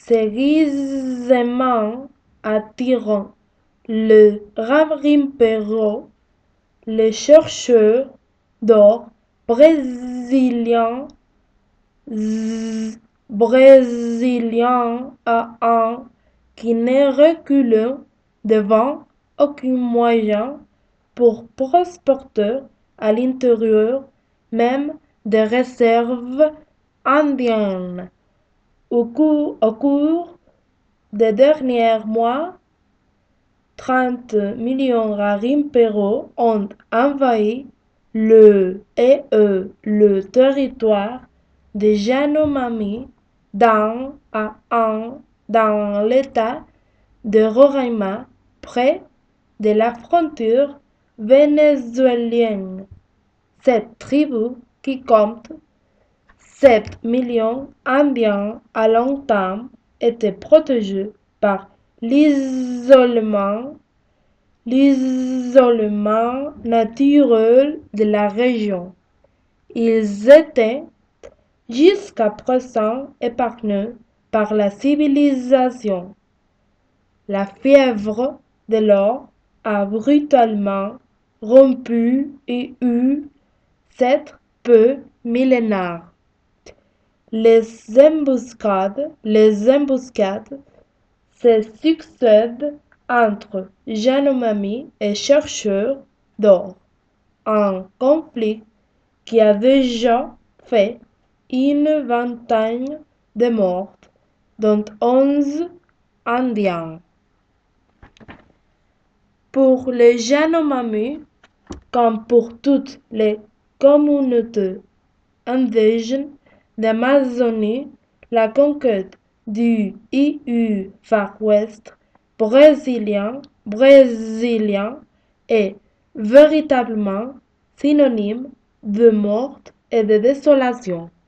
sérieusement attirant le Rarimpero, le chercheur d'or brésilien a un qui ne recule devant aucun moyen pour prospecter à l'intérieur même des réserves indiennes. Au cours des derniers mois, 30 millions Rarimpero ont envahi le territoire de Yanomami dans l'état de Roraima, près de la frontière vénézuélienne. Cette tribu, qui compte 7 millions d'indiens, a longtemps été protégée par l'isolement naturel de la région. Ils étaient jusqu'à présent épargnés par la civilisation. La fièvre de l'or a brutalement rompu et eu cette peu millénaire. Les embuscades se succèdent entre Yanomami et chercheurs d'or, un conflit qui a déjà fait une vingtaine de morts, dont 11 indiens. Pour les Yanomami, comme pour toutes les communautés indigènes d'Amazonie, la conquête du Far West brésilien est véritablement synonyme de mort et de désolation.